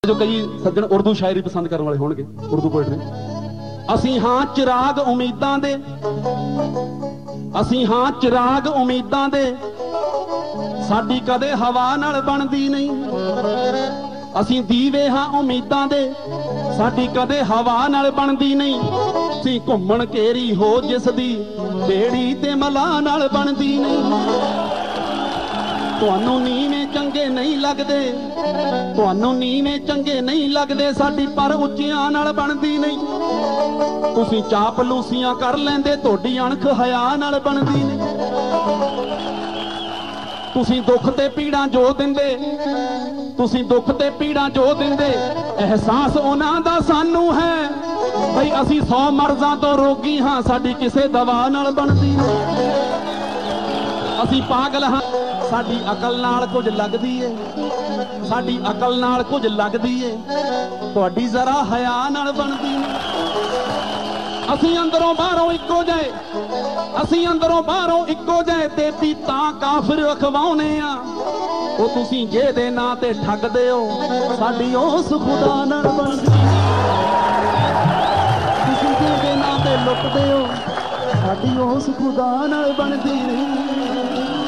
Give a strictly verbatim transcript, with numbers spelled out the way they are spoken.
जो कई सज्जन उर्दू शायरी पसंद करने वाले होंगे, उर्दू पोएट्री। असी हां चिराग उम्मीदां दे, असी हां चिराग उम्मीदां दे, साडी कदे हवा नाल बनदी नहीं। असी दीवे हां उम्मीदां दे, साडी कदे हवा नाल बनदी नहीं। असी घुम्मण केरी हो जिस दी, बेड़ी ते मलाह नाल बनदी नहीं। तुहानू नीवें चंगे नहीं लगदे, तुहानू नीवें चंगे नहीं लगदे, साडी पर उच्चियां नाल बनदी नहीं। तुसीं चापलूसियां कर लैंदे, तुहाडी अणख हया नाल बनदी नहीं। तुसीं दुख ते पीड़ां जो दिंदे, तुसीं दुख ते पीड़ां जो दिंदे, एहसास उन्हां दा सानू है भई असीं सौ मर्जां तो रोगी हां, साडी किसे दवा नाल बनदी नहीं। असीं पागल हां, साडी अकल नाल कुछ लगदी है, साडी अकल नाल कुछ लगदी है, तुहाडी जरा हया नाल बनदी नहीं। असीं अंदरों बाहरों इक्को जाए, असीं अंदरों बाहरों इक्को जाए, ते पीतां काफिर अखवाउने आ। ओ तुसीं जेदे नां ते ठगदे हो, साडी उस खुदा नाल बनदी नहीं। तुसीं जेदे नां ते लुटदे हो, साडी उस खुदा नाल बनदी नहीं।